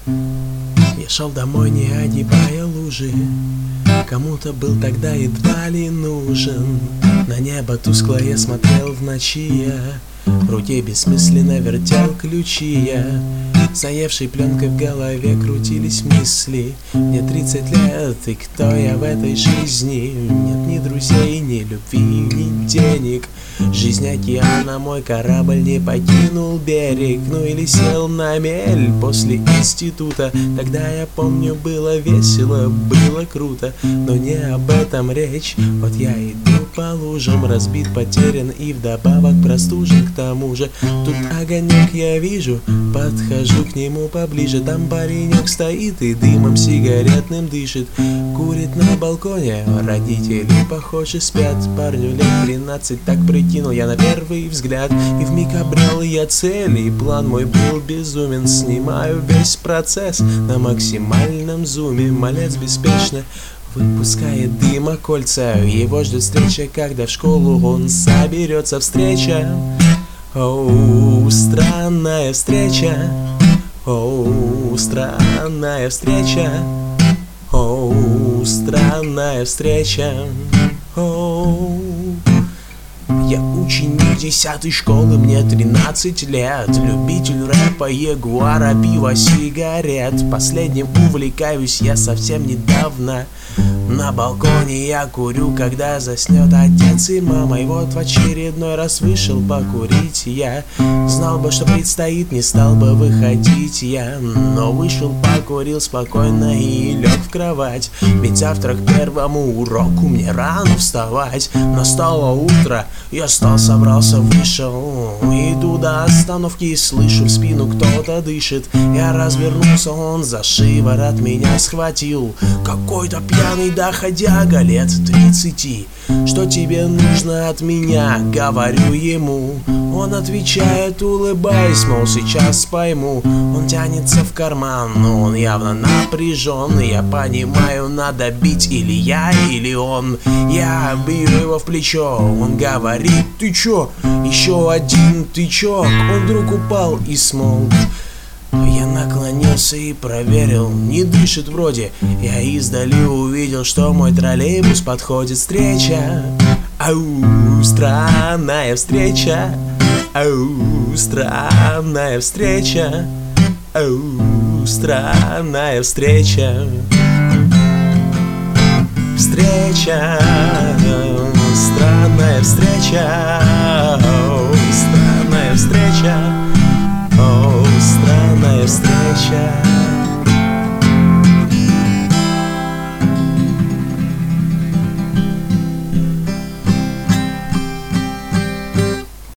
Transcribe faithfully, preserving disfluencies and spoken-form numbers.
Я шел домой, не огибая лужи. Кому-то был тогда едва ли нужен. На небо тускло я смотрел в ночи я. В руке бессмысленно вертел ключи я. Заевшей пленкой в голове крутились мысли. Мне тридцать лет, и кто я в этой жизни? Нет ни друзей, ни любви, ни денег. Жизнь океана, мой корабль не покинул берег. Ну или сел на мель после института. Тогда, я помню, было весело, было круто. Но не об этом речь. Вот я иду по лужам, разбит, потерян и вдобавок простужен к тому же. Тут огонек я вижу, подхожу к нему поближе. Там паренек стоит и дымом сигаретным дышит. Курит на балконе, родители, похоже, спят. Парню лет тринадцать, так прикинул я на первый взгляд. И вмиг обрел я цель, и план мой был безумен. Снимаю весь процесс на максимальном зуме. Малец беспечно выпускает дыма кольца. Его ждет встреча, когда в школу он соберется. Встреча, оу, странная встреча. Оу, странная встреча. Оу, странная встреча. Оу. Я ученик десятой школы, мне тринадцать лет. Любитель рэпа, ягуара, пива, сигарет. Последним увлекаюсь я совсем недавно. На балконе я курю, когда заснет отец и мама. И вот в очередной раз вышел покурить я. Знал бы, что предстоит, не стал бы выходить я. Но вышел, покурил спокойно и лег в кровать. Ведь завтра к первому уроку мне рано вставать. Настало утро, я встал, собрался, вышел. Иду до остановки и слышу, в спину кто-то дышит. Я развернулся, он за шиворот меня схватил. Какой-то пьяный доходяга лет тридцати. Что тебе нужно от меня? Говорю ему. Он отвечает, улыбаясь, мол, сейчас пойму. Он тянется в карман, но он явно напряжен. Я понимаю, надо бить или я, или он. Я бью его в плечо, он говорит, ты чё? Еще один тычок. Он вдруг упал и смолк. Я наклонился и проверил, не дышит вроде. Я издали увидел, что мой троллейбус подходит. Встреча, ау, странная встреча. Ау, странная встреча. Ау, странная встреча. Встреча, странная встреча. Ау, странная встреча. О, странная встреча.